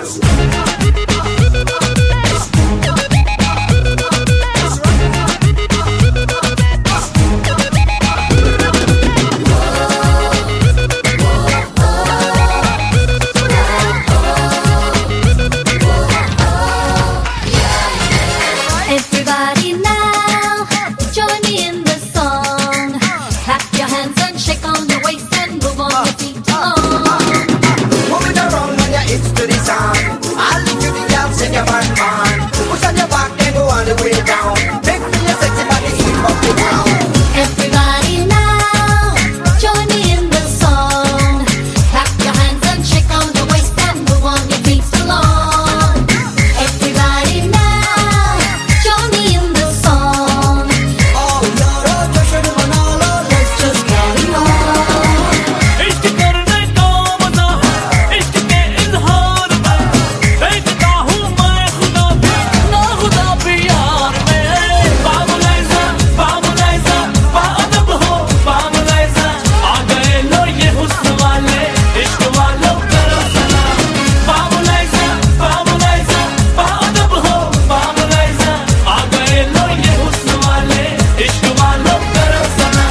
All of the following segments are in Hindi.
Everybody now, join me in the song. Clap your hands and shake on your waist and move on your feet along. Move it around on your hips to the sound. All the cutie girls shake your bum on. Push on your back and go all the way down. Make me your sexy body sweep up the ground. Everybody now, join me in the song. Clap your hands and shake on your waist and move on your feet along. Everybody now, join me in the song. Oh Lord, जश्न मना लो, let's just carry on. इश्क करने का मजा है, इश्क के इज़हार में देखता हूँ मैं खुदा भी, ना खुदा भी यार में। बामुलैज़ा, बामुलैज़ा, बाअदब हो बामुलैज़ा, आ गए लो ये हुस्न वाले, इश्क वालों करो सलाम। बामुलैज़ा, बामुलैज़ा, बाअदब हो बामुलैज़ा, आ गए लो ये हुस्न वाले, इश्क वालों करो सलाम।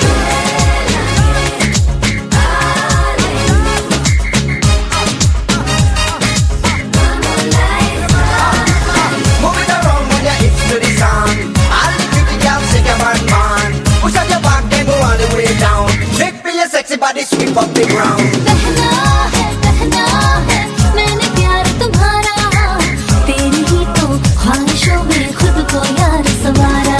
Move it around on your hips to the sound. All the cutie girls shake your bum on. Push on your back and go all the way down. Make me your sexy body sweep up the ground. कहना है मैंने प्यार तुम्हारा, तेरी ही तो ख्वाहिशों में खुद को यार सवारा।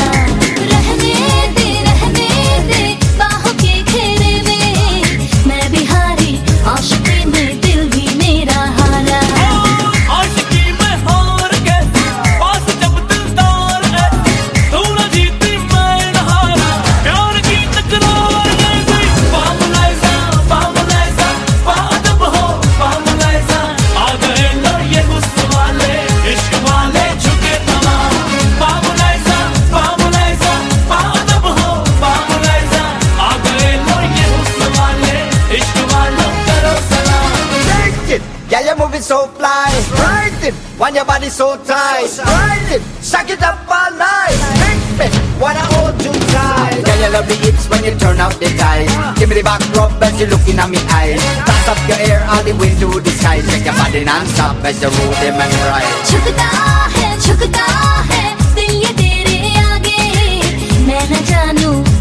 रहने दे बाहों के घेरे में, मैं भी हारी आशिकी में दिल भी मेरा हारा। आशिकी में हार के पास जब दिलदार है, तू न जीती मैं न हारा, प्यार की तकरार है भी। बामुलैज़ा, बामुलैज़ा, बाअदब हो बामुलैज़ा, आ गए लो ये हुस्न वाले, इश्क वाले झुके तमाम। बामुलैज़ा, बामुलैज़ा, बाअदब हो बामुलैज़ा, आ गए लो ये हुस्न वाले, इश्क वालों करो सलाम। Shake it, yeah, you're moving so fly. Ride it, want your body so tight. Ride it, shake it up all night. Make me wanna hold you tight. Yeah, you love the hips when you turn out the tide. Give me the back rub as you looking at me eyes. Toss up your hair all the way to the sky. Shake your body non-stop as you roll them and ride. झुकता है दिल ये तेरे आगे, मैं न जानू